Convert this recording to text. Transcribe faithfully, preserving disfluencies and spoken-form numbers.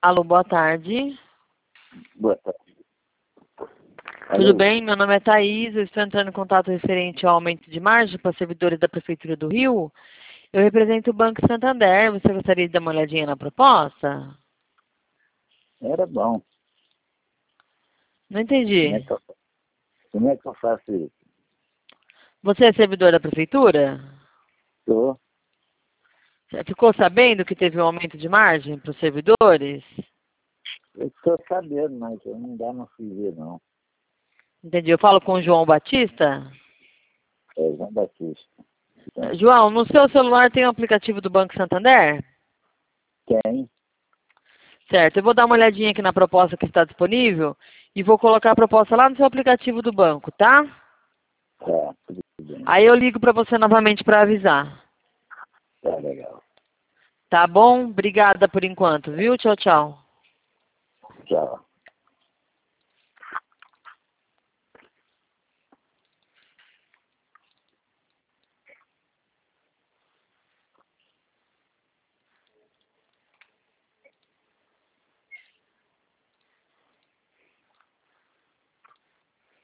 Alô, boa tarde. Boa tarde. Tudo Alô? bem? Meu nome é Thaís, eu estou entrando em contato referente ao aumento de margem para servidores da Prefeitura do Rio. Eu represento o Banco Santander, você gostaria de dar uma olhadinha na proposta? Era bom. Não Como é entendi. que eu, como é que eu faço isso? Você é servidor da Prefeitura? Tô. Você ficou sabendo que teve um aumento de margem para os servidores? Eu estou sabendo, mas eu não dá não fui ver, não. Entendi. Eu falo com o João Batista. É João Batista. Então, João, no seu celular tem o aplicativo do Banco Santander? tem? Certo, eu vou dar uma olhadinha aqui na proposta que está disponível e vou colocar a proposta lá no seu aplicativo do banco, tá? Tá, tudo bem. Aí eu ligo para você novamente para avisar. Tá legal. Tá bom? Obrigada por enquanto, viu? Tchau, tchau. Tchau.